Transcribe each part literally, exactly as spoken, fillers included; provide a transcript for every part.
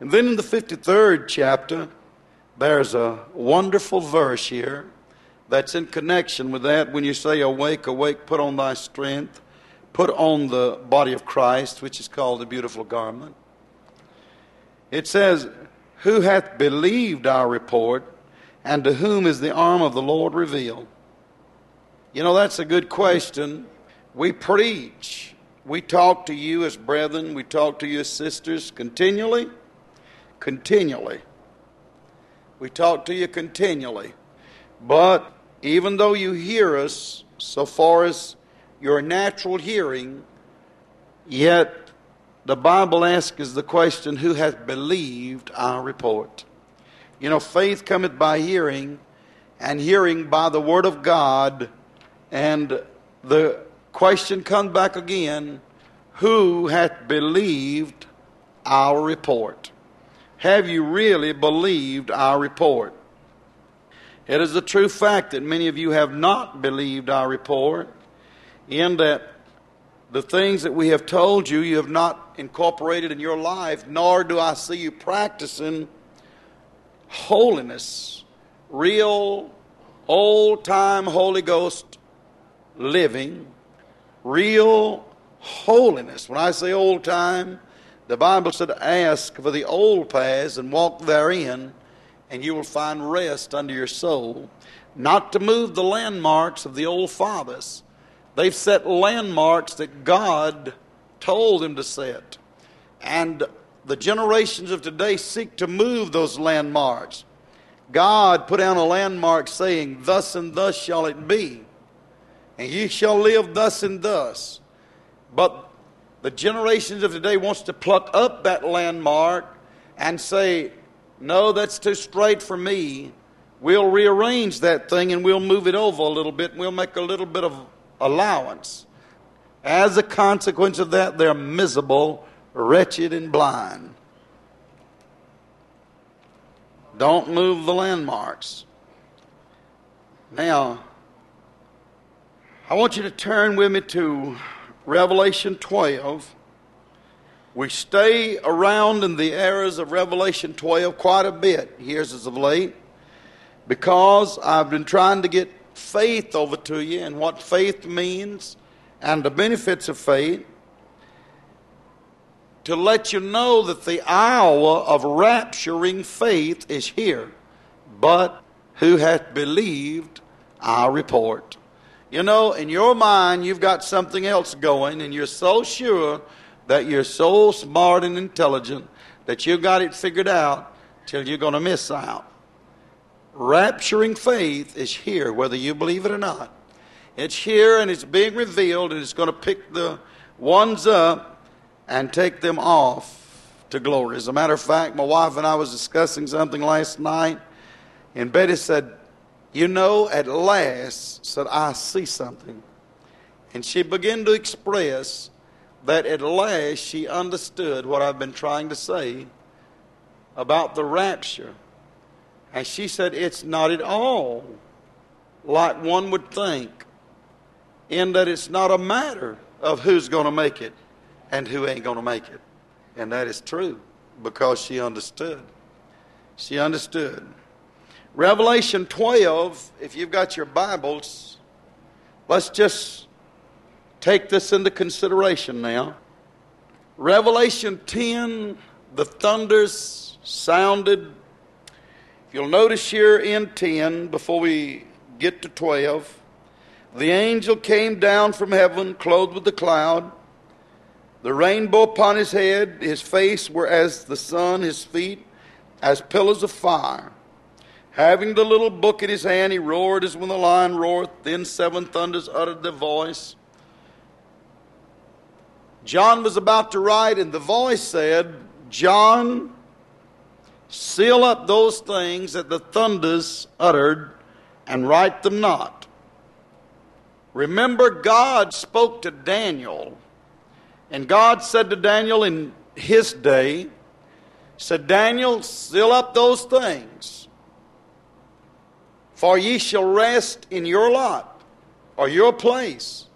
And then in the fifty-third chapter, there's a wonderful verse here that's in connection with that. When you say, awake, awake, put on thy strength, put on the body of Christ, which is called the beautiful garment. It says, who hath believed our report, and to whom is the arm of the Lord revealed? You know, that's a good question. We preach. We talk to you as brethren. We talk to you as sisters continually. Continually. We talk to you continually. But even though you hear us, so far as your natural hearing, yet the Bible asks the question, who hath believed our report? You know, faith cometh by hearing, and hearing by the word of God. And the question comes back again, who hath believed our report? Have you really believed our report? It is a true fact that many of you have not believed our report, in that the things that we have told you, you have not incorporated in your life, nor do I see you practicing holiness, real, old-time Holy Ghost living, real holiness. When I say old-time, the Bible said, ask for the old paths and walk therein, and you will find rest unto your soul. Not to move the landmarks of the old fathers. They've set landmarks that God told them to set. And the generations of today seek to move those landmarks. God put down a landmark saying, thus and thus shall it be. And ye shall live thus and thus. But the generations of today wants to pluck up that landmark and say, no, that's too straight for me. We'll rearrange that thing and we'll move it over a little bit and we'll make a little bit of allowance. As a consequence of that, they're miserable, wretched, and blind. Don't move the landmarks. Now, I want you to turn with me to Revelation twelve. We stay around in the eras of Revelation twelve quite a bit, years as of late, because I've been trying to get faith over to you and what faith means and the benefits of faith, to let you know that the hour of rapturing faith is here. But who hath believed our report? You know, in your mind, you've got something else going, and you're so sure that you're so smart and intelligent that you've got it figured out till you're going to miss out. Rapturing faith is here, whether you believe it or not. It's here, and it's being revealed, and it's going to pick the ones up and take them off to glory. As a matter of fact, my wife and I was discussing something last night, and Betty said, you know, at last, said, I see something. And she began to express that at last she understood what I've been trying to say about the rapture. And she said, it's not at all like one would think, in that it's not a matter of who's going to make it and who ain't going to make it. And that is true, because she understood. She understood. Revelation twelve, if you've got your Bibles, let's just take this into consideration now. Revelation ten, the thunders sounded. If you'll notice here in ten, before we get to twelve, the angel came down from heaven, clothed with a cloud, the rainbow upon his head, his face were as the sun, his feet as pillars of fire. Having the little book in his hand, he roared as when the lion roareth. Then seven thunders uttered their voice. John was about to write, and the voice said, John, seal up those things that the thunders uttered, and write them not. Remember, God spoke to Daniel, and God said to Daniel in his day, said, Daniel, seal up those things, for ye shall rest in your lot, or your place.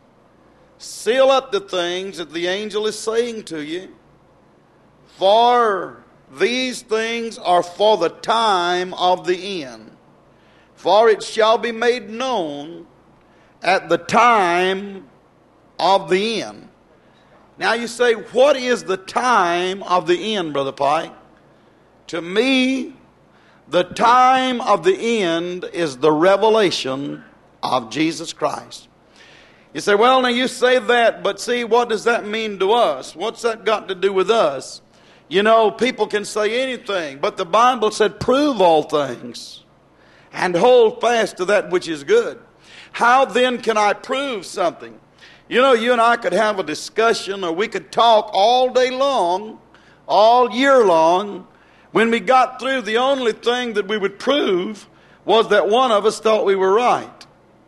Seal up the things that the angel is saying to you, for these things are for the time of the end. For it shall be made known at the time of the end. Now you say, what is the time of the end, Brother Pike? To me, the time of the end is the revelation of Jesus Christ. You say, well, now you say that, but see, what does that mean to us? What's that got to do with us? You know, people can say anything, but the Bible said, prove all things and hold fast to that which is good. How then can I prove something? You know, you and I could have a discussion, or we could talk all day long, all year long. When we got through, the only thing that we would prove was that one of us thought we were right.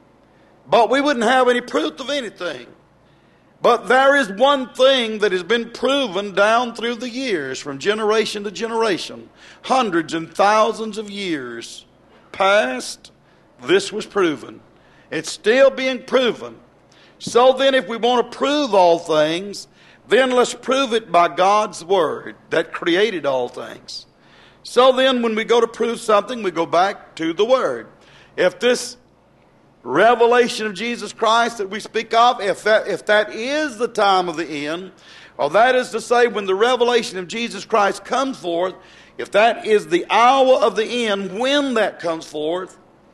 But we wouldn't have any proof of anything. But there is one thing that has been proven down through the years, from generation to generation, hundreds and thousands of years past, this was proven. It's still being proven. So then, if we want to prove all things, then let's prove it by God's Word that created all things. So then, when we go to prove something, we go back to the Word. If this revelation of Jesus Christ that we speak of, if that, if that is the time of the end, or that is to say, when the revelation of Jesus Christ comes forth, if that is the hour of the end, when that comes forth,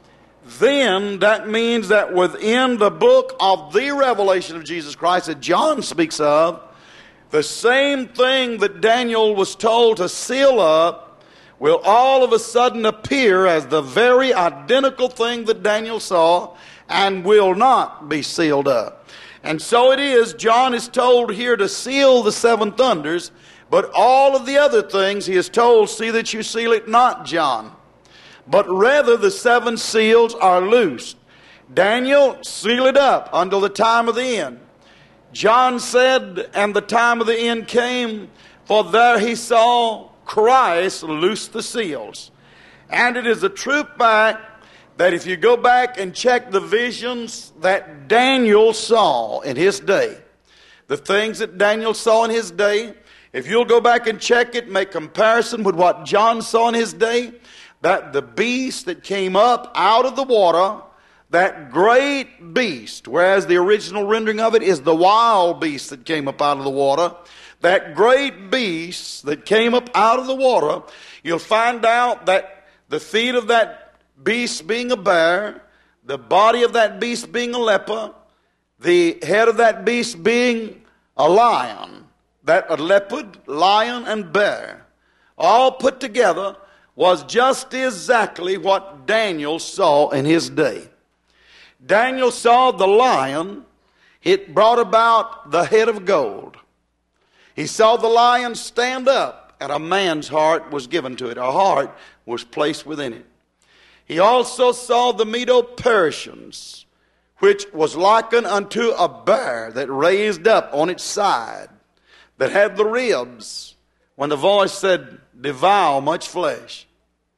then that means that within the book of the revelation of Jesus Christ that John speaks of, the same thing that Daniel was told to seal up will all of a sudden appear as the very identical thing that Daniel saw, and will not be sealed up. And so it is, John is told here to seal the seven thunders, but all of the other things he is told, see that you seal it not, John. But rather the seven seals are loosed. Daniel, seal it up until the time of the end. John said, and the time of the end came, for there he saw Christ loose the seals. And it is a true fact that if you go back and check the visions that Daniel saw in his day, the things that Daniel saw in his day, if you'll go back and check it, make comparison with what John saw in his day, that the beast that came up out of the water, that great beast, whereas the original rendering of it is the wild beast that came up out of the water, that great beast that came up out of the water, you'll find out that the feet of that beast being a bear, the body of that beast being a leopard, the head of that beast being a lion, that a leopard, lion, and bear, all put together, was just exactly what Daniel saw in his day. Daniel saw the lion. It brought about the head of gold. He saw the lion stand up, and a man's heart was given to it. A heart was placed within it. He also saw the Medo-Persians, which was likened unto a bear that raised up on its side, that had the ribs, when the voice said, devour much flesh.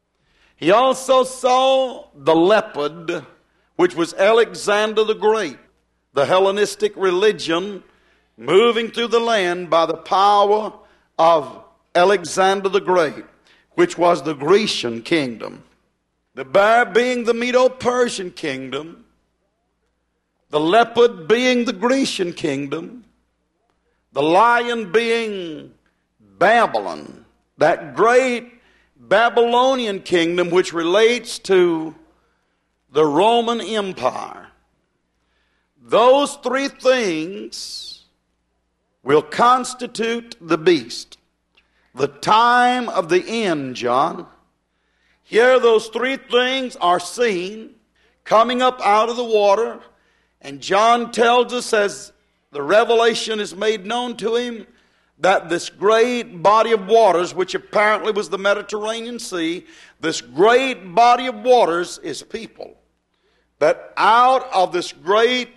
He also saw the leopard, which was Alexander the Great, the Hellenistic religion moving through the land by the power of Alexander the Great, which was the Grecian kingdom. The bear being the Medo-Persian kingdom, the leopard being the Grecian kingdom, the lion being Babylon, that great Babylonian kingdom which relates to the Roman Empire. Those three things will constitute the beast. The time of the end, John. Here those three things are seen coming up out of the water, and John tells us as the revelation is made known to him that this great body of waters, which apparently was the Mediterranean Sea, this great body of waters is people. That out of this great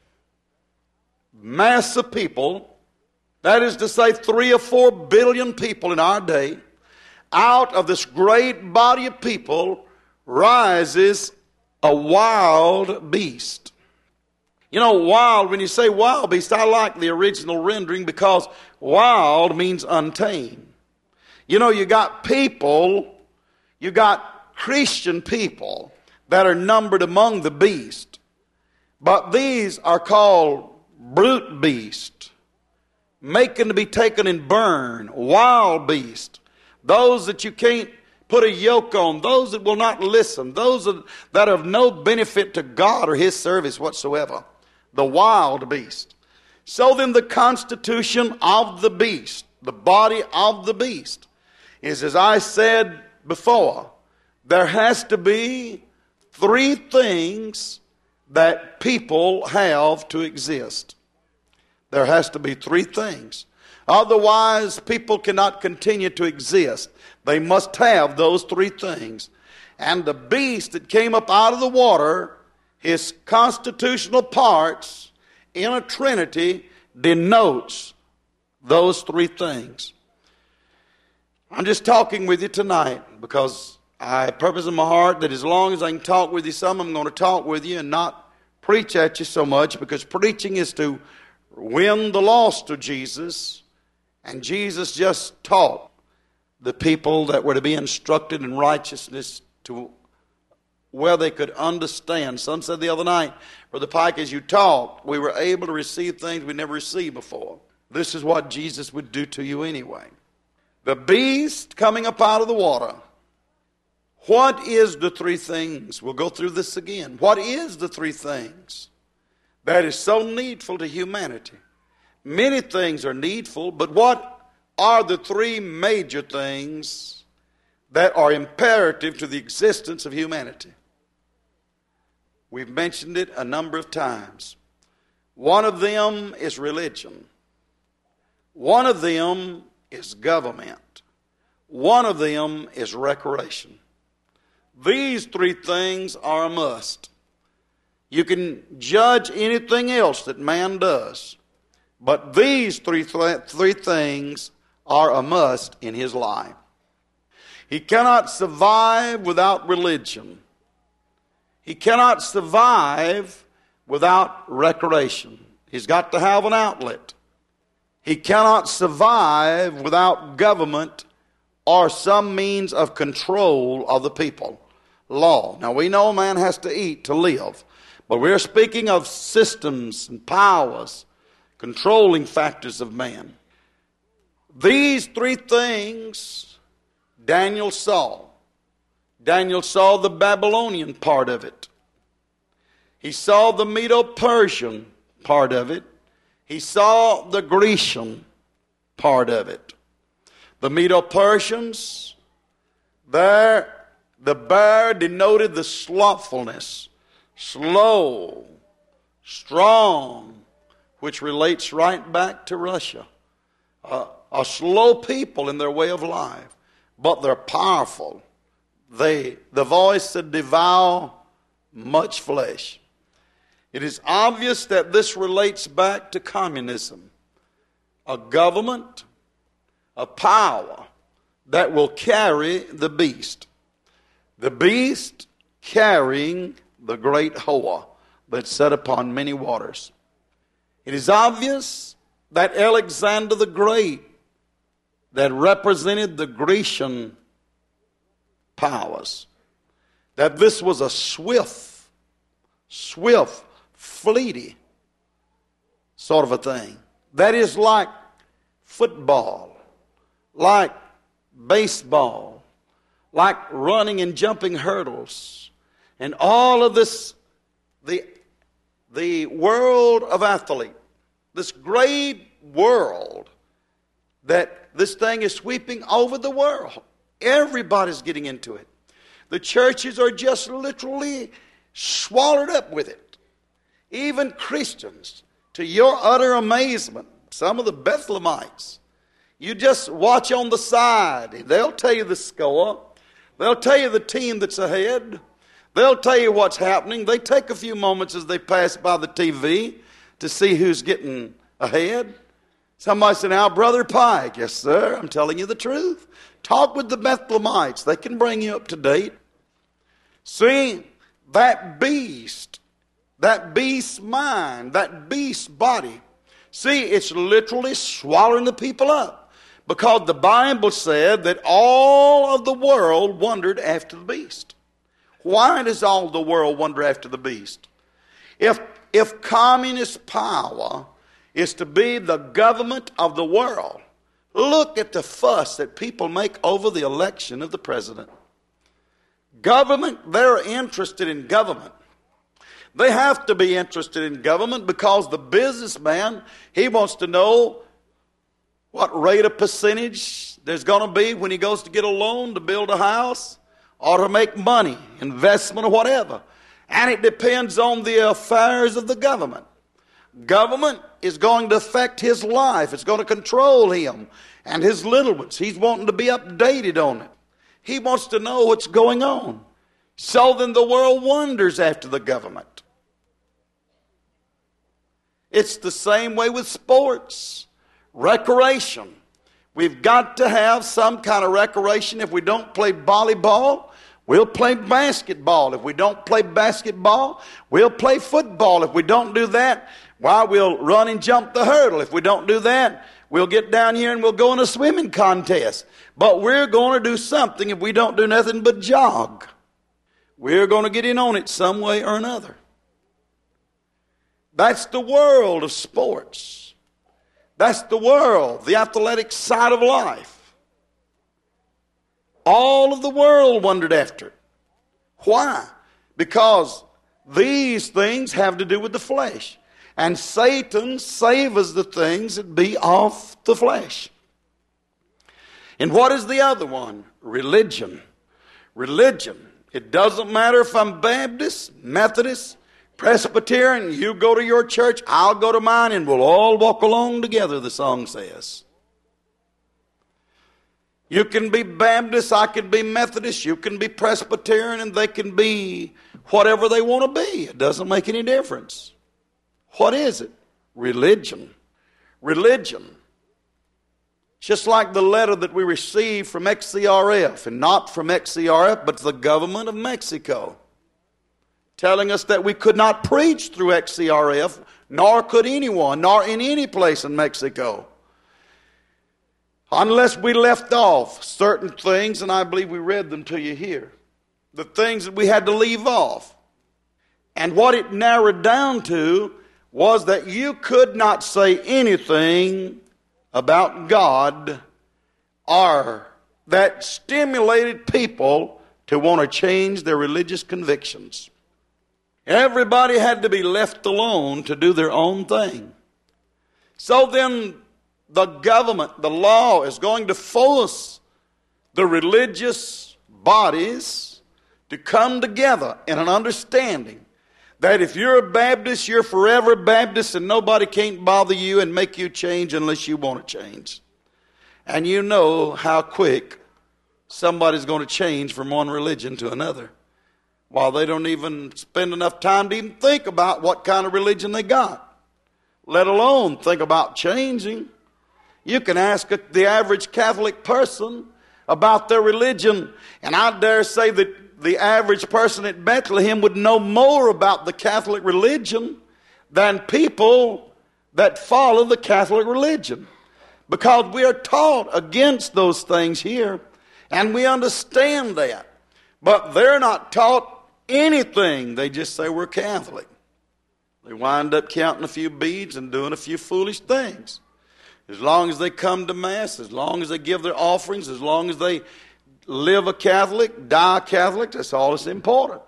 mass of people, that is to say three or four billion people in our day, out of this great body of people rises a wild beast. You know, wild, when you say wild beast, I like the original rendering because wild means untamed. You know, you got people, you got Christian people that are numbered among the beast. But these are called brute beasts, making to be taken and burned, wild beasts. Those that you can't put a yoke on, those that will not listen, those that are of no benefit to God or His service whatsoever. The wild beast. So then the constitution of the beast, the body of the beast, is, as I said before, there has to be three things that people have to exist. There has to be three things. Otherwise, people cannot continue to exist. They must have those three things. And the beast that came up out of the water, his constitutional parts in a trinity denotes those three things. I'm just talking with you tonight because I purpose in my heart that as long as I can talk with you some, I'm going to talk with you and not preach at you so much, because preaching is to win the lost to Jesus, and Jesus just taught the people that were to be instructed in righteousness to where they could understand. Some said the other night, Brother Pike, as you talked, we were able to receive things we never received before. This is what Jesus would do to you anyway. The beast coming up out of the water. What is the three things? We'll go through this again. What is the three things that is so needful to humanity? Many things are needful, but what are the three major things that are imperative to the existence of humanity? We've mentioned it a number of times. One of them is religion. One of them is government. One of them is recreation. These three things are a must. You can judge anything else that man does, but these three, th- three things are a must in his life. He cannot survive without religion. He cannot survive without recreation. He's got to have an outlet. He cannot survive without government or some means of control of the people. Law. Now we know man has to eat to live, but we're speaking of systems and powers, controlling factors of man. These three things Daniel saw. Daniel saw the Babylonian part of it. He saw the Medo-Persian part of it. He saw the Grecian part of it. The Medo-Persians, there, the bear denoted the slothfulness, slow, strong, which relates right back to Russia. Uh, a slow people in their way of life, but they're powerful. They, the voice that devour much flesh. It is obvious that this relates back to communism, a government, a power that will carry the beast. The beast carrying the great hoa that sat upon many waters. It is obvious that Alexander the Great, that represented the Grecian powers, that this was a swift, swift, fleety sort of a thing. That is like football, like baseball, like running and jumping hurdles, and all of this, the, the world of athlete, this great world that this thing is sweeping over the world. Everybody's getting into it. The churches are just literally swallowed up with it. Even Christians, to your utter amazement, some of the Bethlehemites, you just watch on the side. They'll tell you the score. They'll tell you the team that's ahead. They'll tell you what's happening. They take a few moments as they pass by the T V to see who's getting ahead. Somebody said, now, Brother Pike. Yes, sir, I'm telling you the truth. Talk with the Bethlehemites. They can bring you up to date. See, that beast, that beast's mind, that beast's body, see, it's literally swallowing the people up. Because the Bible said that all of the world wondered after the beast. Why does all the world wonder after the beast? If, if communist power is to be the government of the world, look at the fuss that people make over the election of the president. Government, they're interested in government. They have to be interested in government because the businessman, he wants to know what rate of percentage there's going to be when he goes to get a loan to build a house or to make money, investment or whatever. And it depends on the affairs of the government. Government is going to affect his life. It's going to control him and his little ones. He's wanting to be updated on it. He wants to know what's going on. So then the world wonders after the government. It's the same way with sports, recreation. We've got to have some kind of recreation. If we don't play volleyball, we'll play basketball. If we don't play basketball, we'll play football. If we don't do that, why, we'll run and jump the hurdle. If we don't do that, we'll get down here and we'll go in a swimming contest. But we're going to do something if we don't do nothing but jog. We're going to get in on it some way or another. That's the world of sports. That's the world, the athletic side of life. All of the world wondered after it. Why? Because these things have to do with the flesh. And Satan savors the things that be of the flesh. And what is the other one? Religion. Religion. It doesn't matter if I'm Baptist, Methodist, Presbyterian, you go to your church, I'll go to mine, and we'll all walk along together, the song says. You can be Baptist, I can be Methodist, you can be Presbyterian, and they can be whatever they want to be. It doesn't make any difference. What is it? Religion. Religion. Just like the letter that we received from X C R F, and not from X C R F, but the government of Mexico, telling us that we could not preach through X C R F, nor could anyone, nor in any place in Mexico, unless we left off certain things, and I believe we read them to you here, the things that we had to leave off. And what it narrowed down to was that you could not say anything about God or that stimulated people to want to change their religious convictions. Everybody had to be left alone to do their own thing. So then the government, the law, is going to force the religious bodies to come together in an understanding that if you're a Baptist, you're forever Baptist, and nobody can't bother you and make you change unless you want to change. And you know how quick somebody's going to change from one religion to another, while they don't even spend enough time to even think about what kind of religion they got, let alone think about changing. You can ask the average Catholic person about their religion, and I dare say that the average person at Bethlehem would know more about the Catholic religion than people that follow the Catholic religion. Because we are taught against those things here, and we understand that. But they're not taught anything. They just say we're Catholic. They wind up counting a few beads and doing a few foolish things. As long as they come to Mass, as long as they give their offerings, as long as they live a Catholic, die a Catholic, that's all that's important.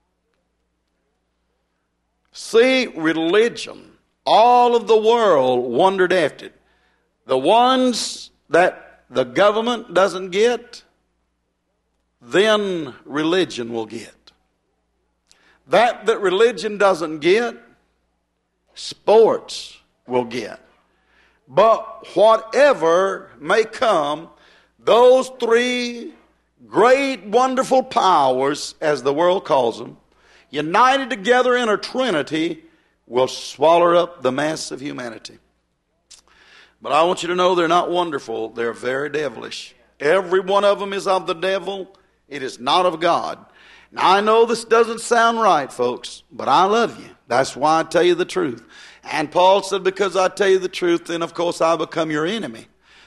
See, religion, all of the world wondered after it. The ones that the government doesn't get, then religion will get. That that religion doesn't get, sports will get. But whatever may come, those three great, wonderful powers, as the world calls them, united together in a trinity, will swallow up the mass of humanity. But I want you to know they're not wonderful. They're very devilish. Every one of them is of the devil. It is not of God. Now, I know this doesn't sound right, folks, but I love you. That's why I tell you the truth. And Paul said, because I tell you the truth, then of course I become your enemy.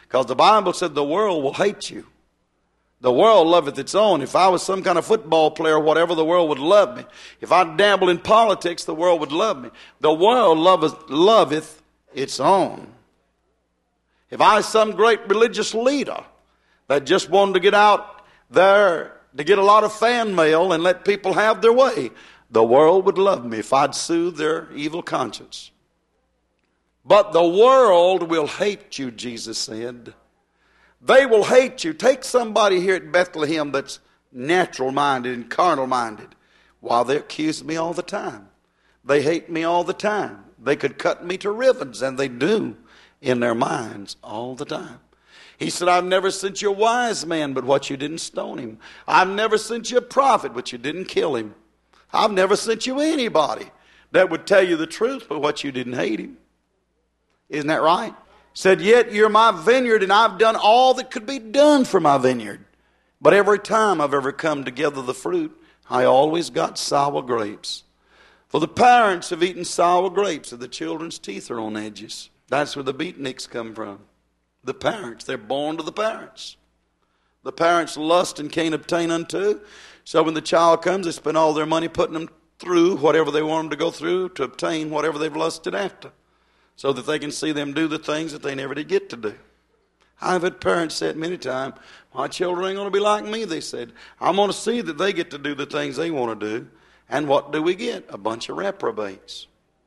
Because the Bible said the world will hate you. The world loveth its own. If I was some kind of football player or whatever, the world would love me. If I dabble in politics, the world would love me. The world loveth, loveth its own. If I was some great religious leader that just wanted to get out there to get a lot of fan mail and let people have their way, the world would love me if I'd soothe their evil conscience. But the world will hate you, Jesus said. They will hate you. Take somebody here at Bethlehem that's natural-minded and carnal-minded. Why, they accuse me all the time. They hate me all the time. They could cut me to ribbons, and they do in their minds all the time. He said, I've never sent you a wise man, but what you didn't stone him. I've never sent you a prophet, but you didn't kill him. I've never sent you anybody that would tell you the truth, but what you didn't hate him. Isn't that right? Said, yet you're my vineyard, and I've done all that could be done for my vineyard. But every time I've ever come to gather the fruit, I always got sour grapes. For the parents have eaten sour grapes, and the children's teeth are on edges. That's where the beatniks come from. The parents, they're born to the parents. The parents lust and can't obtain unto. So when the child comes, they spend all their money putting them through whatever they want them to go through to obtain whatever they've lusted after, so that they can see them do the things that they never did get to do. I've had parents say it many times, my children ain't going to be like me, they said. I'm going to see that they get to do the things they want to do. And what do we get? A bunch of reprobates.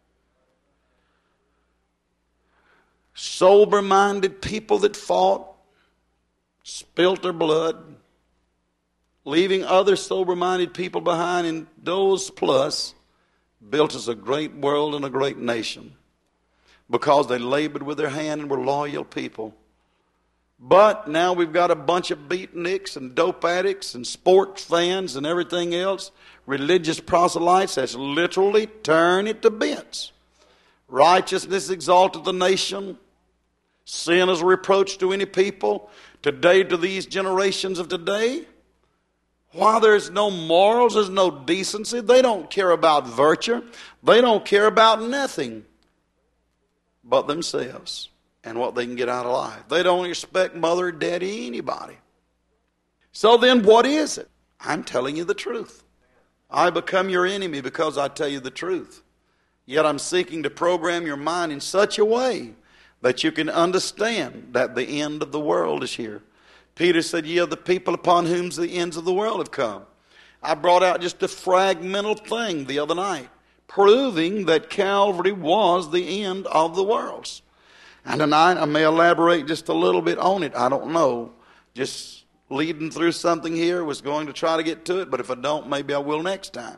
Sober-minded people that fought, spilt their blood, leaving other sober-minded people behind, and those plus built us a great world and a great nation, because they labored with their hand and were loyal people. But now we've got a bunch of beatniks and dope addicts and sports fans and everything else, religious proselytes that's literally turned it to bits. Righteousness exalted the nation. Sin is a reproach to any people. Today, to these generations of today, while there's no morals, there's no decency, they don't care about virtue. They don't care about nothing but themselves and what they can get out of life. They don't respect mother, daddy, anybody. So then what is it? I'm telling you the truth. I become your enemy because I tell you the truth. Yet I'm seeking to program your mind in such a way that you can understand that the end of the world is here. Peter said, ye are the people upon whom the ends of the world have come. I brought out just a fragmental thing the other night, proving that Calvary was the end of the worlds. And tonight I may elaborate just a little bit on it. I don't know. Just leading through something here, was going to try to get to it, but if I don't, maybe I will next time.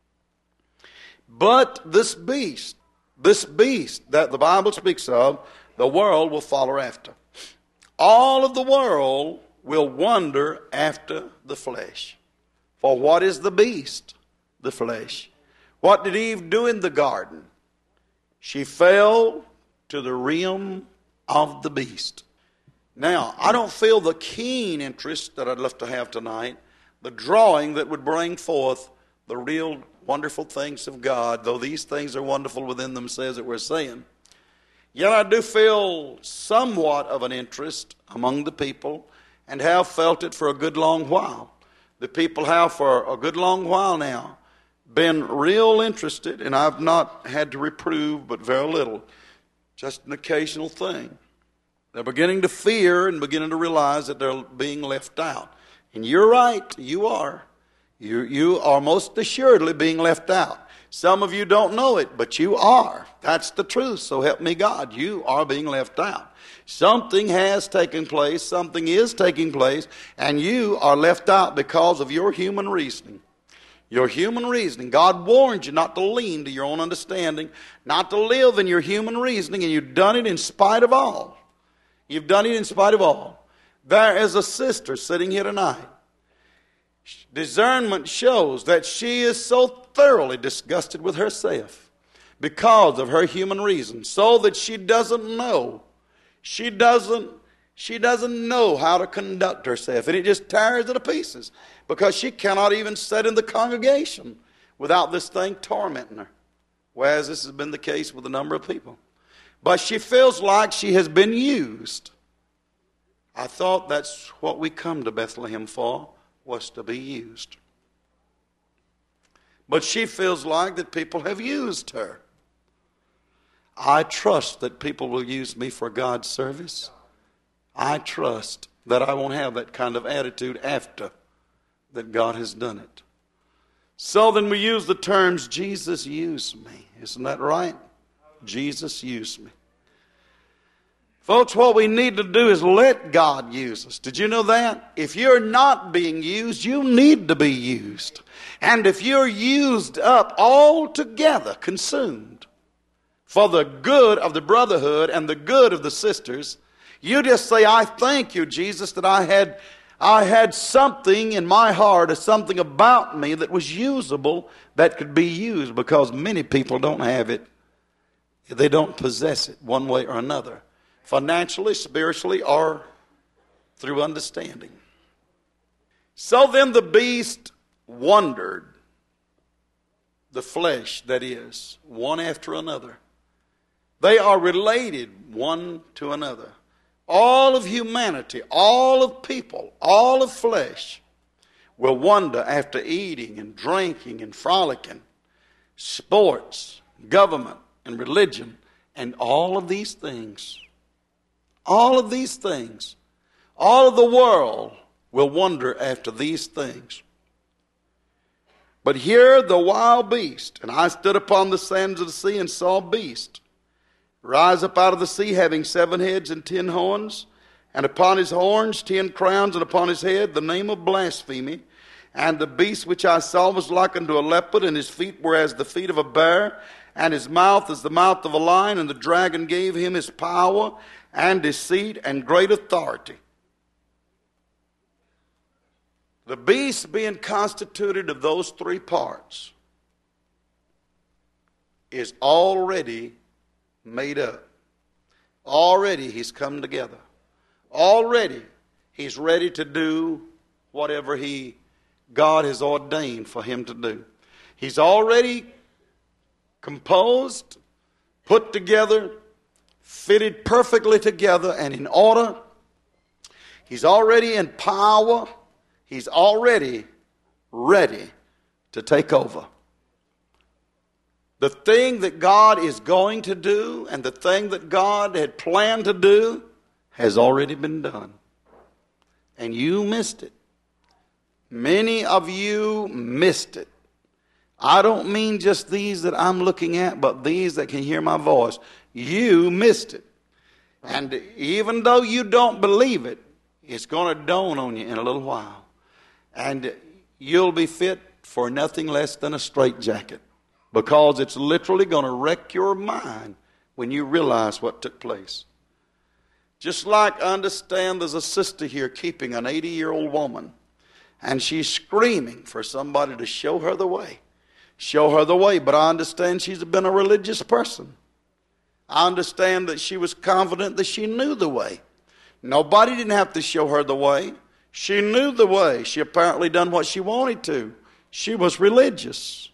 But this beast, this beast that the Bible speaks of, the world will follow after. All of the world will wander after the flesh. For what is the beast? The flesh. What did Eve do in the garden? She fell to the realm of the beast. Now, I don't feel the keen interest that I'd love to have tonight, the drawing that would bring forth the real wonderful things of God, though these things are wonderful within themselves that we're saying. Yet I do feel somewhat of an interest among the people, and have felt it for a good long while. The people have for a good long while now been real interested, and I've not had to reprove but very little, just an occasional thing. They're beginning to fear and beginning to realize that they're being left out. And you're right, you are. You, you are most assuredly being left out. Some of you don't know it, but you are. That's the truth, so help me God. You are being left out. Something has taken place, something is taking place, and you are left out because of your human reasoning. Your human reasoning. God warned you not to lean to your own understanding, not to live in your human reasoning, and you've done it in spite of all. You've done it in spite of all. There is a sister sitting here tonight. Discernment shows that she is so thoroughly disgusted with herself because of her human reason, so that she doesn't know. She doesn't, she doesn't know how to conduct herself, and it just tears her to pieces because she cannot even sit in the congregation without this thing tormenting her, whereas this has been the case with a number of people. But she feels like she has been used. I thought that's what we come to Bethlehem for, was to be used. But she feels like that people have used her. I trust that people will use me for God's service. I trust that I won't have that kind of attitude after that God has done it. So then we use the terms, Jesus used me. Isn't that right? Jesus used me. Folks, what we need to do is let God use us. Did you know that? If you're not being used, you need to be used. And if you're used up altogether, consumed, for the good of the brotherhood and the good of the sisters, you just say, I thank you, Jesus, that I had, I had something in my heart or something about me that was usable, that could be used, because many people don't have it. They don't possess it one way or another, financially, spiritually, or through understanding. So then the beast wondered, the flesh that is, one after another. They are related one to another. All of humanity, all of people, all of flesh will wonder after eating and drinking and frolicking, sports, government, and religion, and all of these things. All of these things. All of the world will wonder after these things. But here the wild beast, and I stood upon the sands of the sea and saw a beast rise up out of the sea, having seven heads and ten horns, and upon his horns ten crowns, and upon his head the name of blasphemy. And the beast which I saw was like unto a leopard, and his feet were as the feet of a bear, and his mouth as the mouth of a lion. And the dragon gave him his power and deceit and great authority. The beast, being constituted of those three parts, is already made up. Already he's come together. Already he's ready to do whatever he God has ordained for him to do. He's already composed, put together, fitted perfectly together and in order. He's already in power. He's already ready to take over. The thing that God is going to do and the thing that God had planned to do has already been done. And you missed it. Many of you missed it. I don't mean just these that I'm looking at, but these that can hear my voice. You missed it. And even though you don't believe it, it's going to dawn on you in a little while. And you'll be fit for nothing less than a straitjacket, because it's literally going to wreck your mind when you realize what took place. Just like, understand, there's a sister here keeping an eighty-year-old woman, and she's screaming for somebody to show her the way. Show her the way, but I understand she's been a religious person. I understand that she was confident that she knew the way. Nobody didn't have to show her the way. She knew the way. She apparently done what she wanted to. She was religious.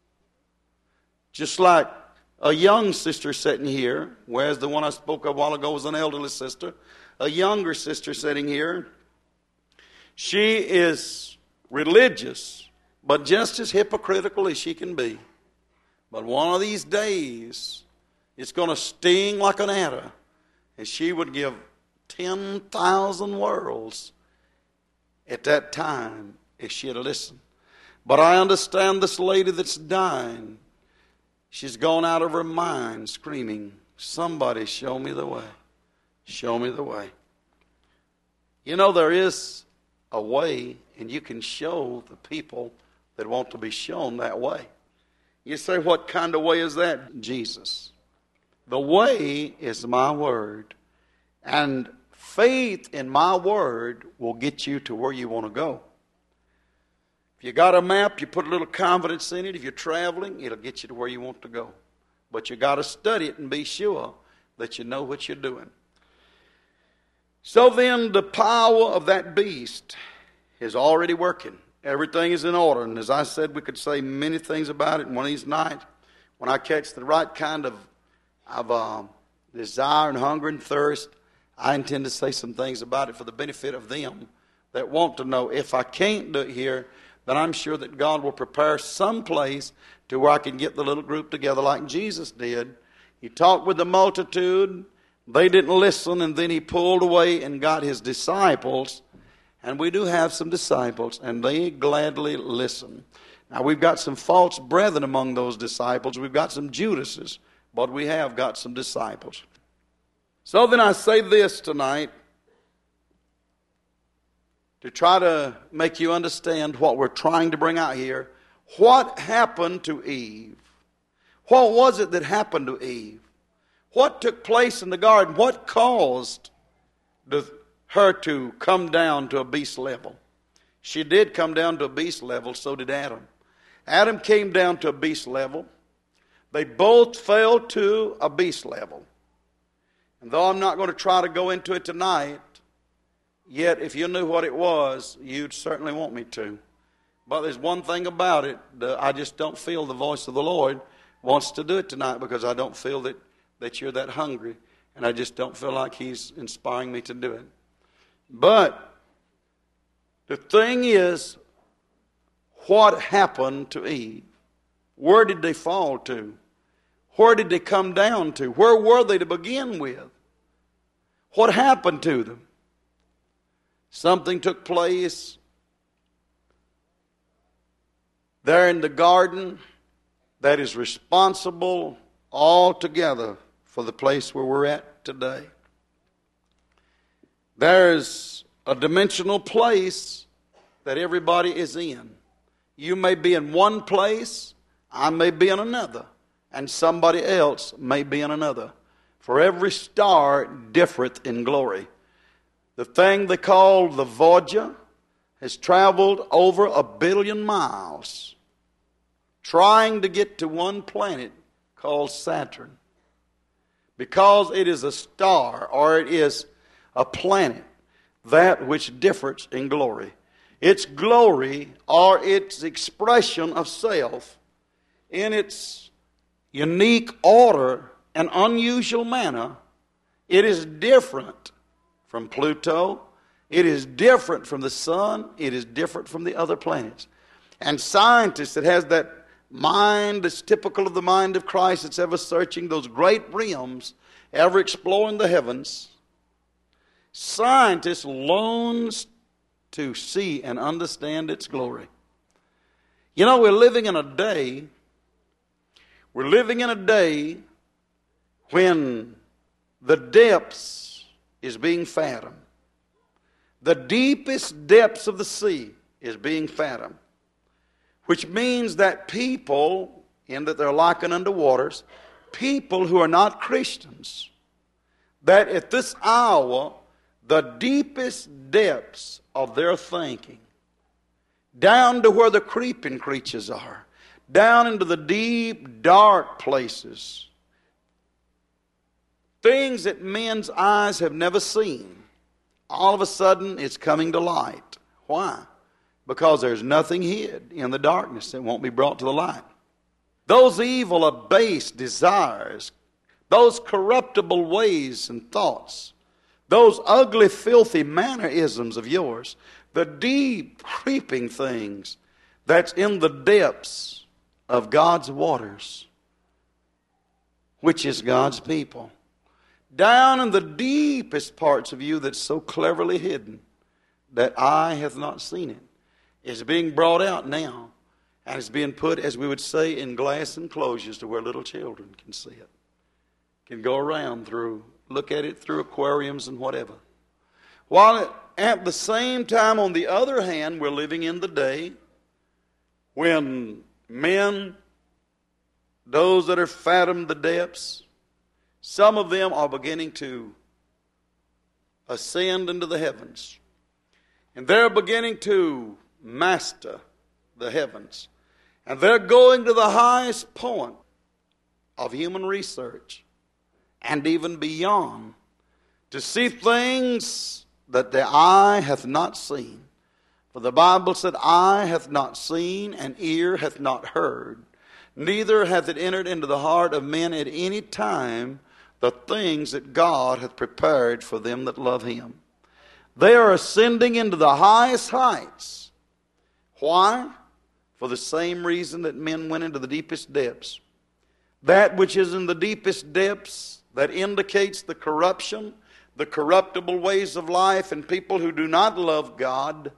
Just like a young sister sitting here, whereas the one I spoke of a while ago was an elderly sister. A younger sister sitting here. She is religious, but just as hypocritical as she can be. But one of these days, it's going to sting like an adder. And she would give ten thousand worlds at that time if she had listened. But I understand this lady that's dying. She's gone out of her mind screaming, somebody show me the way. Show me the way. You know, there is a way, and you can show the people that want to be shown that way. You say, what kind of way is that? Jesus. The way is my word. And faith in my word will get you to where you want to go. If you got a map, you put a little confidence in it. If you're traveling, it'll get you to where you want to go. But you got to study it and be sure that you know what you're doing. So then the power of that beast is already working. Everything is in order. And as I said, we could say many things about it. And one of these nights, when I catch the right kind of, of um, desire and hunger and thirst, I intend to say some things about it for the benefit of them that want to know. If I can't do it here, then I'm sure that God will prepare some place to where I can get the little group together like Jesus did. He talked with the multitude. They didn't listen, and then he pulled away and got his disciples. And we do have some disciples, and they gladly listen. Now, we've got some false brethren among those disciples. We've got some Judases, but we have got some disciples. So then I say this tonight to try to make you understand what we're trying to bring out here. What happened to Eve? What was it that happened to Eve? What took place in the garden? What caused the, her to come down to a beast level? She did come down to a beast level, so did Adam. Adam came down to a beast level. They both fell to a beast level. And though I'm not going to try to go into it tonight, yet if you knew what it was, you'd certainly want me to. But there's one thing about it, the, I just don't feel the voice of the Lord wants to do it tonight, because I don't feel that, that you're that hungry, and I just don't feel like he's inspiring me to do it. But the thing is, what happened to Eve? Where did they fall to? Where did they come down to? Where were they to begin with? What happened to them? Something took place there in the garden that is responsible altogether for the place where we're at today. There's a dimensional place that everybody is in. You may be in one place, I may be in another, and somebody else may be in another. For every star differeth in glory. The thing they call the Voyager has traveled over a billion miles trying to get to one planet called Saturn. Because it is a star, or it is a planet, that which differs in glory. Its glory, or its expression of self, in its unique order and unusual manner, it is different from Pluto. It is different from the sun. It is different from the other planets. And scientists that has that mind that's typical of the mind of Christ, that's ever searching those great realms, ever exploring the heavens, scientists longs to see and understand its glory. You know, we're living in a day, we're living in a day when the depths is being fathomed. The deepest depths of the sea is being fathomed. Which means that people, in that they're likened unto waters, people who are not Christians, that at this hour, the deepest depths of their thinking, down to where the creeping creatures are, down into the deep, dark places, things that men's eyes have never seen, all of a sudden it's coming to light. Why? Because there's nothing hid in the darkness that won't be brought to the light. Those evil, abased desires, those corruptible ways and thoughts, those ugly, filthy mannerisms of yours, the deep, creeping things that's in the depths of God's waters, which is God's people. Down in the deepest parts of you that's so cleverly hidden that eye hath not seen it, is being brought out now, and it's being put, as we would say, in glass enclosures to where little children can see it, can go around through, look at it through aquariums and whatever. While at the same time, on the other hand, we're living in the day when men, those that are fathomed the depths, some of them are beginning to ascend into the heavens. And they're beginning to master the heavens. And they're going to the highest point of human research and even beyond to see things that the eye hath not seen. For the Bible said, eye hath not seen and ear hath not heard, neither hath it entered into the heart of men at any time the things that God hath prepared for them that love him. They are ascending into the highest heights. Why? For the same reason that men went into the deepest depths. That which is in the deepest depths, that indicates the corruption, the corruptible ways of life, and people who do not love God,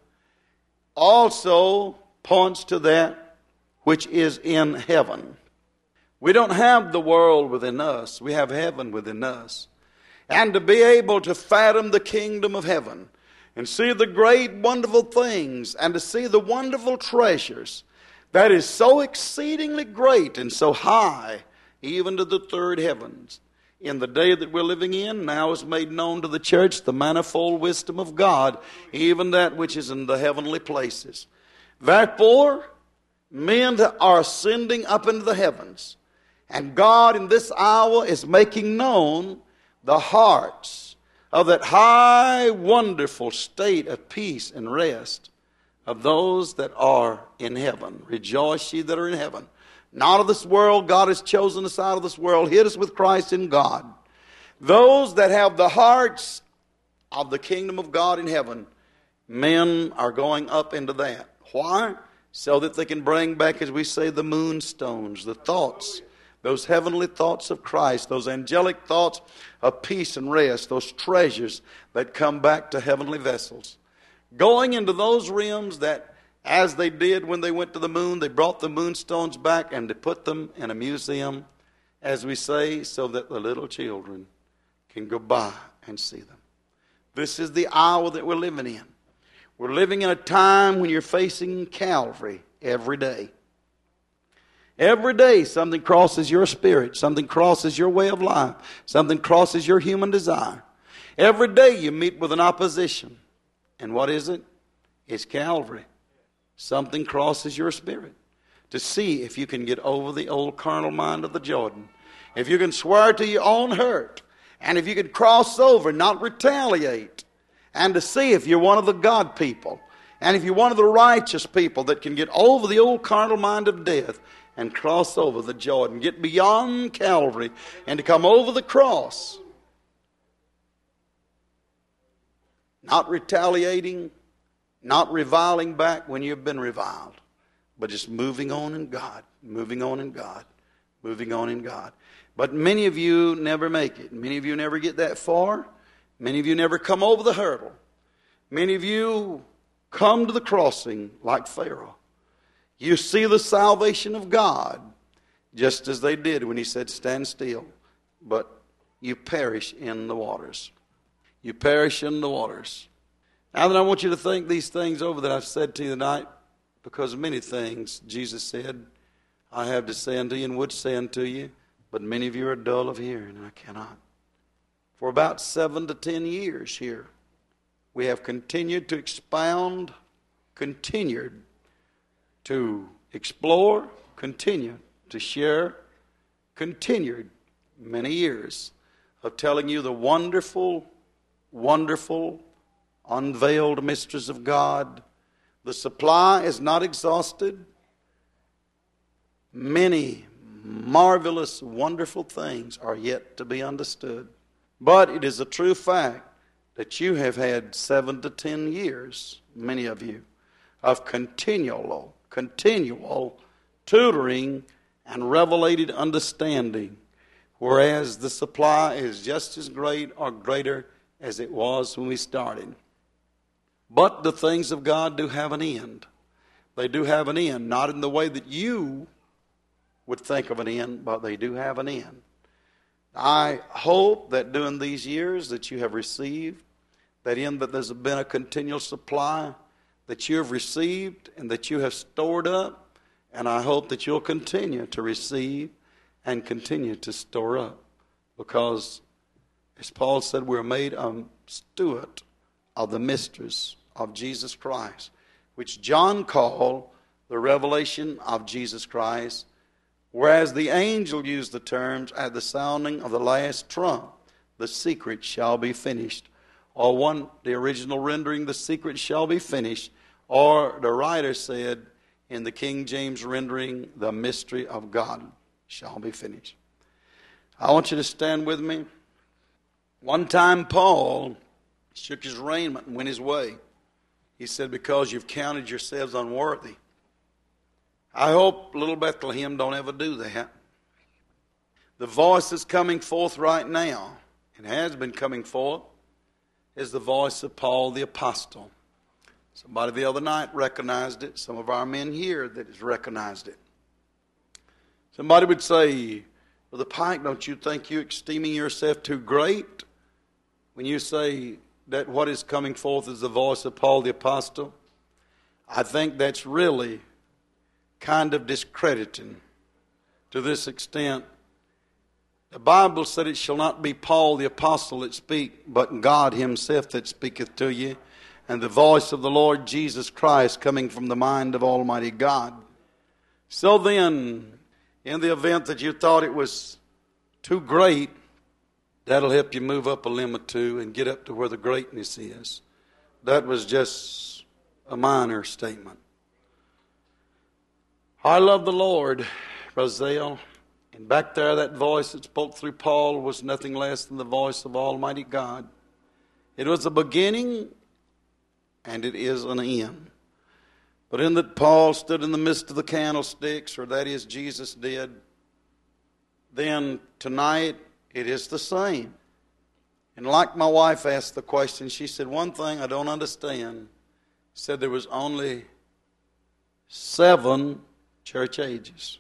also points to that which is in heaven. We don't have the world within us. We have heaven within us. And to be able to fathom the kingdom of heaven and see the great, wonderful things and to see the wonderful treasures that is so exceedingly great and so high, even to the third heavens. In the day that we're living in, now is made known to the church the manifold wisdom of God, even that which is in the heavenly places. Therefore, men are ascending up into the heavens. And God in this hour is making known the hearts of that high, wonderful state of peace and rest of those that are in heaven. Rejoice ye that are in heaven. Not of this world. God has chosen us out of this world, hid us with Christ in God. Those that have the hearts of the kingdom of God in heaven, men are going up into that. Why? So that they can bring back, as we say, the moonstones, the thoughts, those heavenly thoughts of Christ, those angelic thoughts of peace and rest, those treasures that come back to heavenly vessels. Going into those realms that, as they did when they went to the moon, they brought the moonstones back and they put them in a museum, as we say, so that the little children can go by and see them. This is the hour that we're living in. We're living in a time when you're facing Calvary every day. Every day something crosses your spirit, something crosses your way of life, something crosses your human desire. Every day you meet with an opposition. And what is it? It's Calvary. Something crosses your spirit to see if you can get over the old carnal mind of the Jordan. If you can swear to your own hurt, and if you can cross over, not retaliate, and to see if you're one of the God people, and if you're one of the righteous people that can get over the old carnal mind of death and cross over the Jordan, get beyond Calvary, and to come over the cross, not retaliating, not reviling back when you've been reviled, but just moving on in God, moving on in God, moving on in God. But many of you never make it. Many of you never get that far. Many of you never come over the hurdle. Many of you come to the crossing like Pharaoh. You see the salvation of God, just as they did when he said, stand still. But you perish in the waters. You perish in the waters. Now then, I want you to think these things over that I've said to you tonight, because many things Jesus said, I have to say unto you and would say unto you, but many of you are dull of hearing, and I cannot. For about seven to ten years here, we have continued to expound, continued to explore, continued to share, continued many years of telling you the wonderful, wonderful, unveiled mysteries of God. The supply is not exhausted. Many marvelous, wonderful things are yet to be understood. But it is a true fact that you have had seven to ten years, many of you, of continual, continual tutoring and revelated understanding, whereas the supply is just as great or greater as it was when we started. But the things of God do have an end. They do have an end, not in the way that you would think of an end, but they do have an end. I hope that during these years that you have received, that in that there's been a continual supply that you have received and that you have stored up, and I hope that you'll continue to receive and continue to store up, because as Paul said, we're made a steward of the mysteries of Jesus Christ, which John called the revelation of Jesus Christ, whereas the angel used the terms, at the sounding of the last trump, the secret shall be finished. Or one, the original rendering, the secret shall be finished. Or the writer said in the King James rendering, the mystery of God shall be finished. I want you to stand with me. One time Paul shook his raiment and went his way. He said, because you've counted yourselves unworthy. I hope little Bethlehem don't ever do that. The voice that's coming forth right now, and has been coming forth, is the voice of Paul the Apostle. Somebody the other night recognized it. Some of our men here that has recognized it. Somebody would say, Brother Pike, don't you think you're esteeming yourself too great when you say that what is coming forth is the voice of Paul the Apostle? I think that's really kind of discrediting to this extent. The Bible said it shall not be Paul the Apostle that speak, but God himself that speaketh to you, and the voice of the Lord Jesus Christ coming from the mind of Almighty God. So then, in the event that you thought it was too great, that'll help you move up a limb or two and get up to where the greatness is. That was just a minor statement. I love the Lord, Brother Zale. And back there, that voice that spoke through Paul was nothing less than the voice of Almighty God. It was a beginning, and it is an end. But in that Paul stood in the midst of the candlesticks, or that is Jesus did, then tonight it is the same. And like my wife asked the question, she said, one thing I don't understand. Said there was only seven church ages.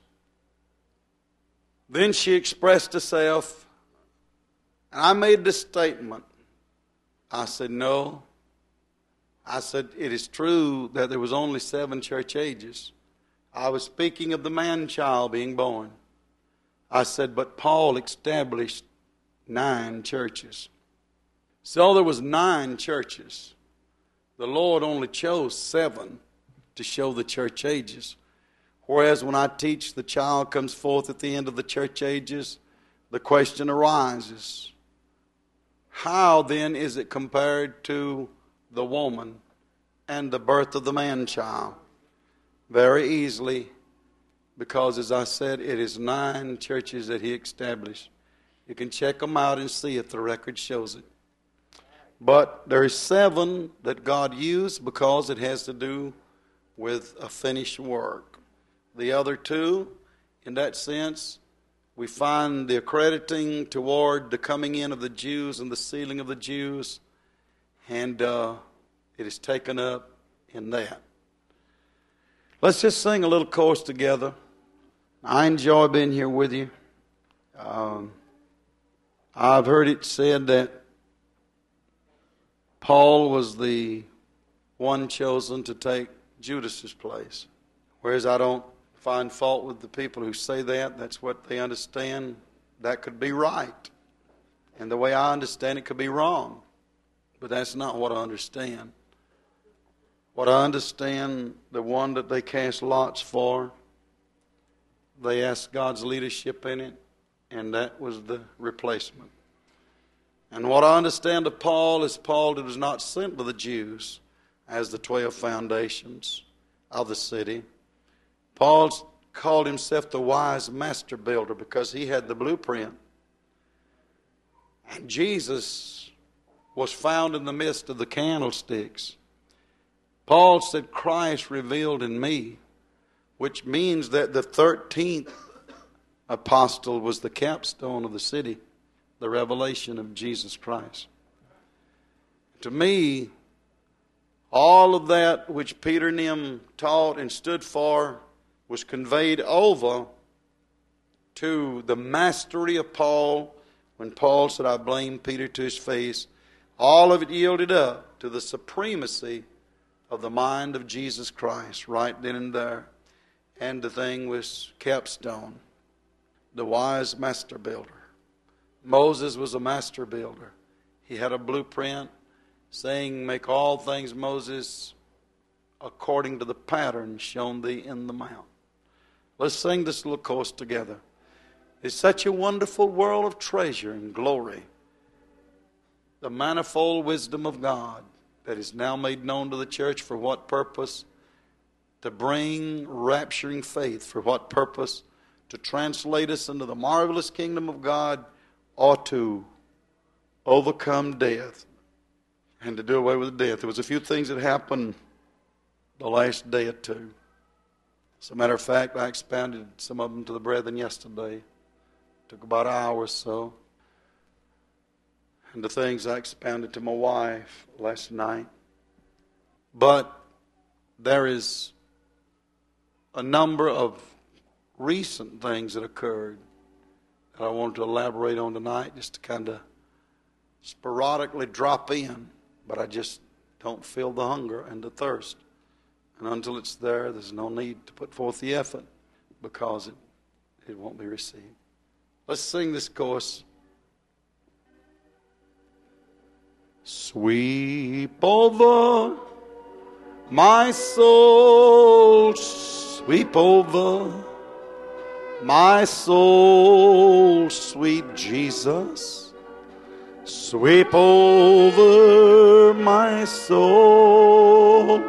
Then she expressed herself, and I made this statement. I said, no. I said, it is true that there was only seven church ages. I was speaking of the man-child being born. I said, but Paul established nine churches. So there was nine churches. The Lord only chose seven to show the church ages. Whereas when I teach, the child comes forth at the end of the church ages, the question arises, how then is it compared to the woman and the birth of the man-child? Very easily, because as I said, it is nine churches that he established. You can check them out and see if the record shows it. But there are seven that God used because it has to do with a finished work. The other two, in that sense, we find the accrediting toward the coming in of the Jews and the sealing of the Jews, and uh, it is taken up in that. Let's just sing a little chorus together. I enjoy being here with you. Um, I've heard it said that Paul was the one chosen to take Judas's place. Whereas I don't find fault with the people who say that. That's what they understand. That could be right. And the way I understand it could be wrong. But that's not what I understand. What I understand, the one that they cast lots for, they asked God's leadership in it, and that was the replacement. And what I understand of Paul is Paul was not sent to the Jews as the twelve foundations of the city. Paul called himself the wise master builder because he had the blueprint. And Jesus was found in the midst of the candlesticks. Paul said, Christ revealed in me, which means that the thirteenth apostle was the capstone of the city, the revelation of Jesus Christ. To me, all of that which Peter and them taught and stood for was conveyed over to the mastery of Paul. When Paul said, I blame Peter to his face, all of it yielded up to the supremacy of the mind of Jesus Christ right then and there. And the thing was capstone, the wise master builder. Moses was a master builder. He had a blueprint saying, make all things, Moses, according to the pattern shown thee in the mount. Let's sing this little chorus together. It's such a wonderful world of treasure and glory. The manifold wisdom of God that is now made known to the church. For what purpose? To bring rapturing faith. For what purpose? to translate us into the marvelous kingdom of God, or to overcome death and to do away with death. There was a few things that happened the last day or two. As a matter of fact, I expounded some of them to the brethren yesterday. It took about an hour or so. And the things I expounded to my wife last night. But there is a number of recent things that occurred that I wanted to elaborate on tonight, just to kind of sporadically drop in. But I just don't feel the hunger and the thirst. And until it's there, there's no need to put forth the effort, because it, it won't be received. Let's sing this chorus. Sweep over my soul, sweep over my soul, sweet Jesus. Sweep over my soul,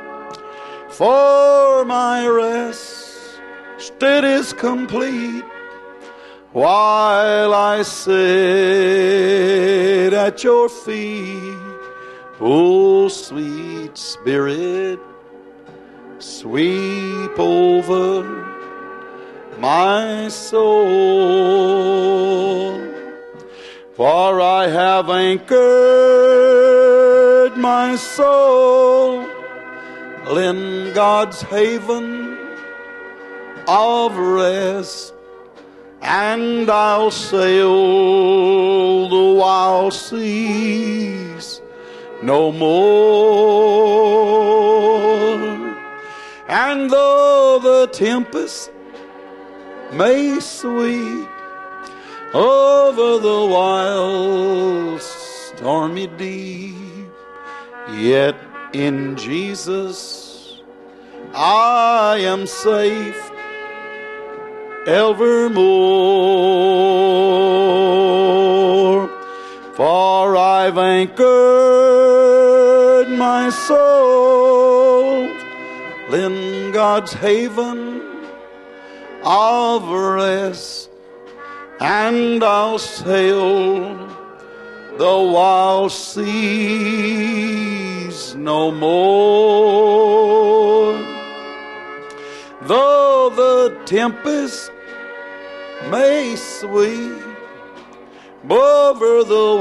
for my rest it is complete while I sit at your feet. Oh, sweet Spirit, sweep over my soul. For I have anchored my soul in God's haven of rest, and I'll sail the wild seas no more. And though the tempest may sweep over the wild stormy deep, yet in Jesus I am safe evermore. For I've anchored my soul in God's haven of rest, and I'll sail the wild seas no more. Though the tempest may sweep over the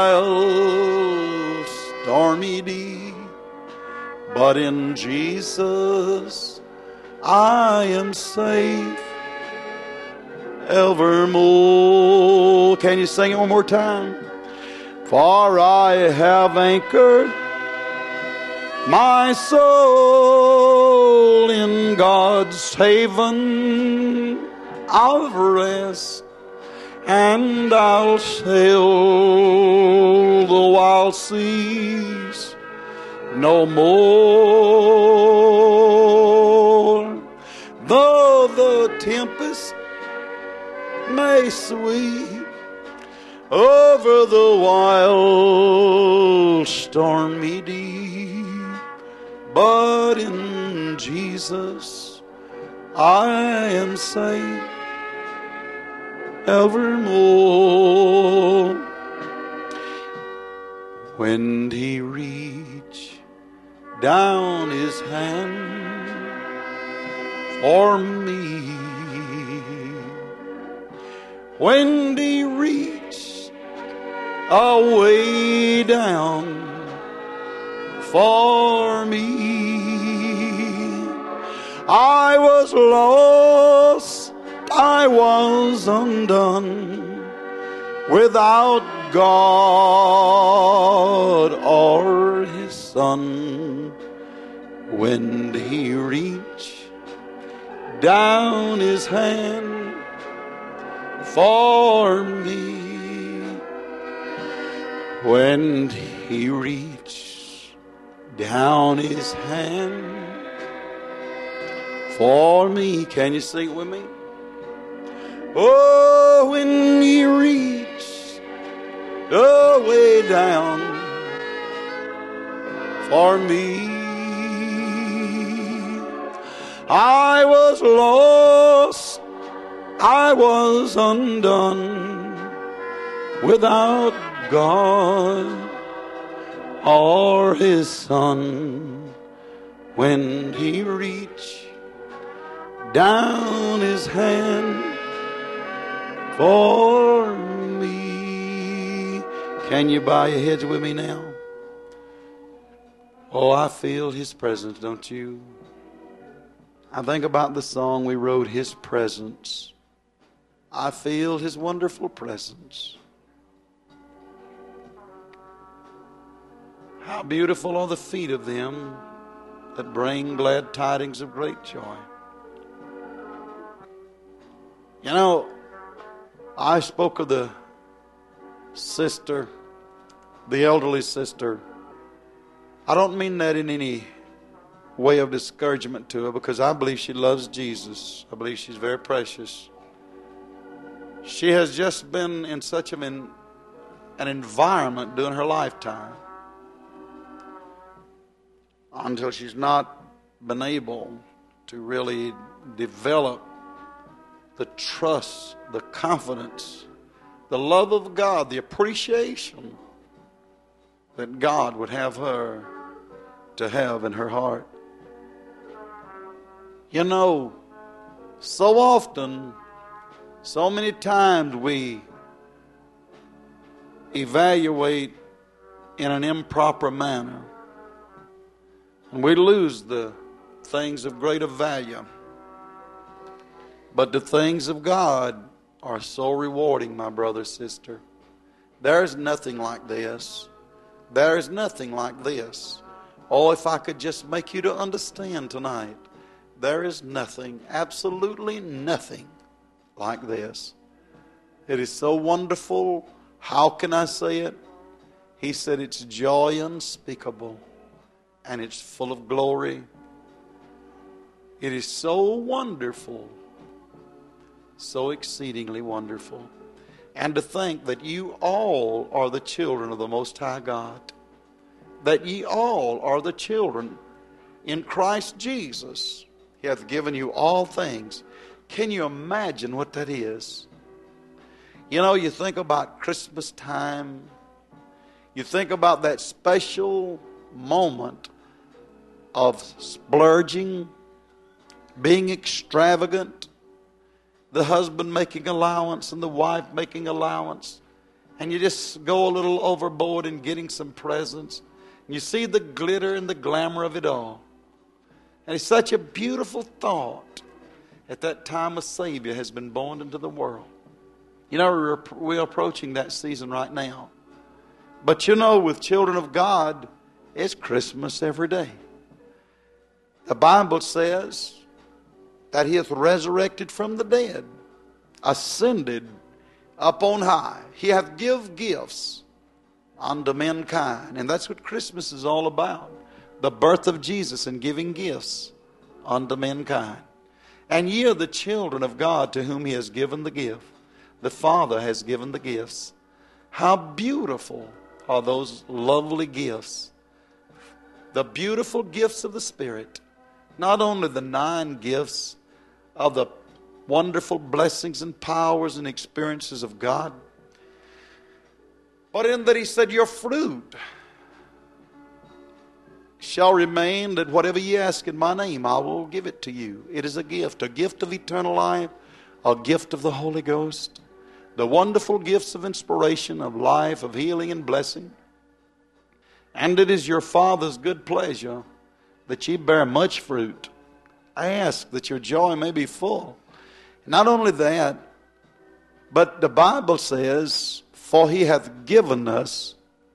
wild stormy deep, but in Jesus I am safe evermore. Can you sing it one more time? For I have anchored my soul in God's haven of rest, and I'll sail the wild seas no more. Though the tempest may sweep over the wild stormy deep, but in Jesus I am safe evermore. When he reached down his hand for me, when he reached away down for me, I was lost, I was undone, without God or his Son. When he reached down his hand for me, when he reached down his hand for me. Can you sing it with me? Oh, when he reached away down for me, I was lost, I was undone without God or His Son when He reached down His hand for me. Can you bow your heads with me now? Oh, I feel His presence, don't you? I think about the song we wrote, His Presence. I feel His wonderful presence. How beautiful are the feet of them that bring glad tidings of great joy. You know, I spoke of the sister, the elderly sister. I don't mean that in any way of discouragement to her, because I believe she loves Jesus. I believe she's very precious. She has just been in such an, an environment during her lifetime until she's not been able to really develop the trust, the confidence, the love of God, the appreciation that God would have her to have in her heart. You know, so often, so many times we evaluate in an improper manner, and we lose the things of greater value. But the things of God are so rewarding, my brother, sister. There is nothing like this. There is nothing like this. Oh, if I could just make you to understand tonight, there is nothing, absolutely nothing like this. It is so wonderful. How can I say it? He said it's joy unspeakable, and it's full of glory. It is so wonderful, so exceedingly wonderful. And to think that you all are the children of the Most High God. That ye all are the children in Christ Jesus. He hath given you all things. Can you imagine what that is? You know, you think about Christmas time. You think about that special moment of splurging, being extravagant, the husband making allowance and the wife making allowance, and you just go a little overboard in getting some presents. And you see the glitter and the glamour of it all. And it's such a beautiful thought at that time a Savior has been born into the world. You know, we're, we're approaching that season right now. But you know, with children of God, it's Christmas every day. The Bible says that He hath resurrected from the dead, ascended up on high. He hath give gifts unto mankind. And that's what Christmas is all about. The birth of Jesus and giving gifts unto mankind. And ye are the children of God to whom He has given the gift. The Father has given the gifts. How beautiful are those lovely gifts. The beautiful gifts of the Spirit. Not only the nine gifts of the wonderful blessings and powers and experiences of God, but in that He said, your fruit shall remain, that whatever ye ask in my name, I will give it to you. It is a gift, a gift of eternal life, a gift of the Holy Ghost, the wonderful gifts of inspiration, of life, of healing and blessing. And it is your Father's good pleasure that ye bear much fruit. Ask that your joy may be full. Not only that, but the Bible says, for He hath given us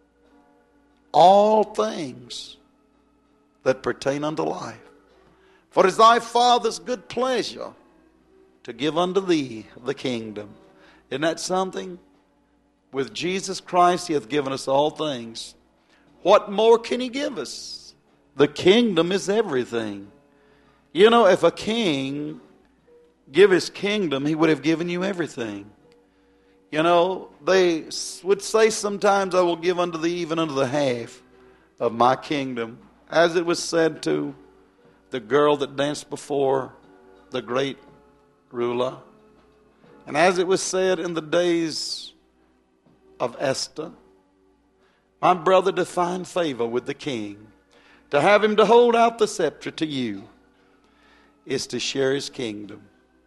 all things that pertain unto life. For it is thy Father's good pleasure to give unto thee the kingdom. Isn't that something? With Jesus Christ, He hath given us all things. What more can He give us? The kingdom is everything. You know, if a king give his kingdom, he would have given you everything. You know, they would say sometimes, I will give unto thee even unto the half of my kingdom. As it was said to the girl that danced before the great ruler. And as it was said in the days of Esther, my brother, to find favor with the king, to have him to hold out the scepter to you, is to share his kingdom.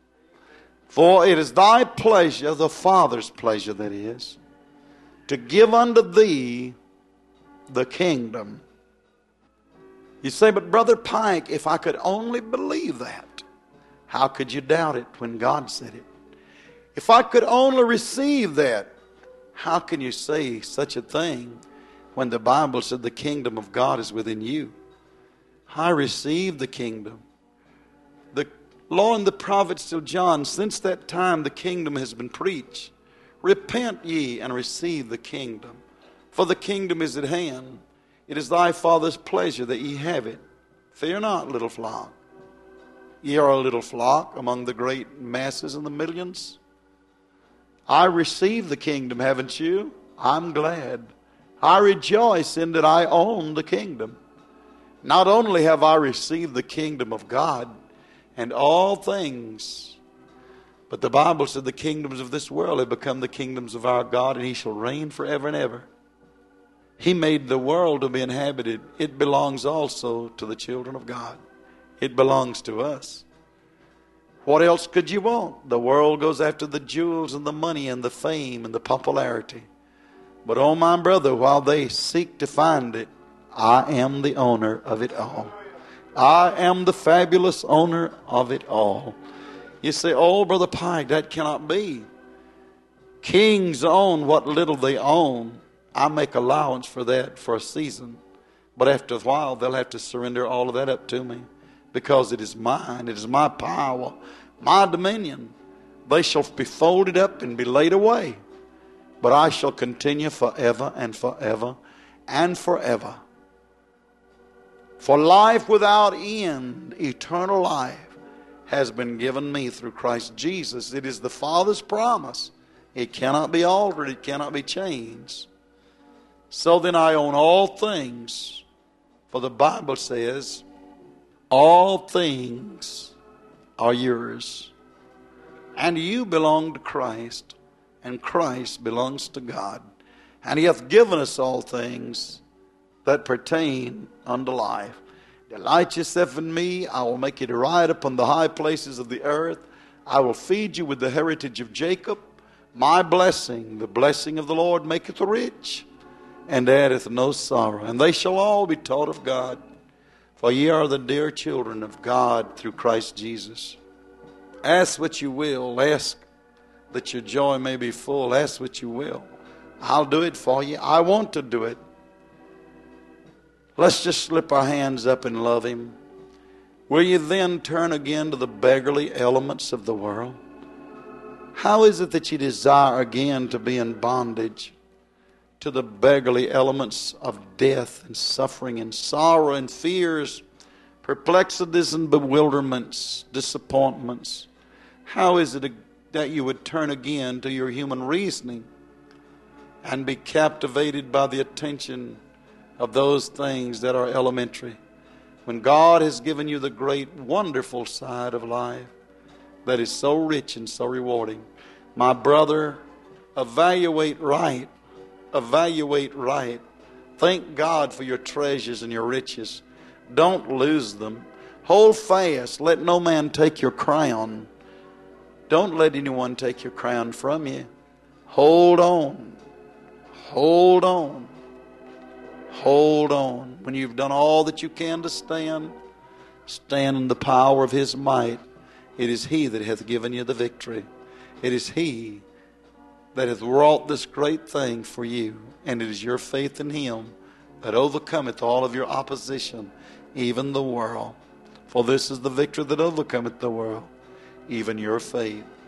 For it is thy pleasure, the Father's pleasure that is, to give unto thee the kingdom. You say, but Brother Pike, if I could only believe that, how could you doubt it when God said it? If I could only receive that, how can you say such a thing when the Bible said the kingdom of God is within you? I received the kingdom. The law and the prophets till John, since that time the kingdom has been preached. Repent ye and receive the kingdom, for the kingdom is at hand. It is thy Father's pleasure that ye have it. Fear not, little flock. Ye are a little flock among the great masses and the millions. I received the kingdom, haven't you? I'm glad. I rejoice in that I own the kingdom. Not only have I received the kingdom of God and all things, but the Bible said the kingdoms of this world have become the kingdoms of our God, and he shall reign forever and ever. He made the world to be inhabited. It belongs also to the children of God. It belongs to us. What else could you want? The world goes after the jewels and the money and the fame and the popularity. But oh my brother, while they seek to find it, I am the owner of it all. I am the fabulous owner of it all. You say, oh, Brother Pike, that cannot be. Kings own what little they own. I make allowance for that for a season. But after a while, they'll have to surrender all of that up to me, because it is mine. It is my power, my dominion. They shall be folded up and be laid away. But I shall continue forever and forever and forever. For life without end, eternal life, has been given me through Christ Jesus. It is the Father's promise. It cannot be altered. It cannot be changed. So then I own all things. For the Bible says, all things are yours. And you belong to Christ. And Christ belongs to God. And he hath given us all things that pertain unto life. Delight yourself in me. I will make you to ride upon the high places of the earth. I will feed you with the heritage of Jacob. My blessing, the blessing of the Lord, maketh rich, and addeth no sorrow. And they shall all be taught of God. For ye are the dear children of God through Christ Jesus. Ask what you will. Ask that your joy may be full. Ask what you will. I'll do it for you. I want to do it. Let's just slip our hands up and love him. Will you then turn again to the beggarly elements of the world? How is it that you desire again to be in bondage to the beggarly elements of death and suffering and sorrow and fears, perplexities and bewilderments, disappointments? How is it that you would turn again to your human reasoning and be captivated by the attention of those things that are elementary, when God has given you the great, wonderful side of life that is so rich and so rewarding? My brother, evaluate right. Evaluate right. Thank God for your treasures and your riches. Don't lose them. Hold fast. Let no man take your crown. Don't let anyone take your crown from you. Hold on. Hold on. Hold on. When you've done all that you can to stand, stand in the power of his might. It is he that hath given you the victory. It is he that hath wrought this great thing for you. And it is your faith in him that overcometh all of your opposition, even the world. For this is the victory that overcometh the world, even your faith.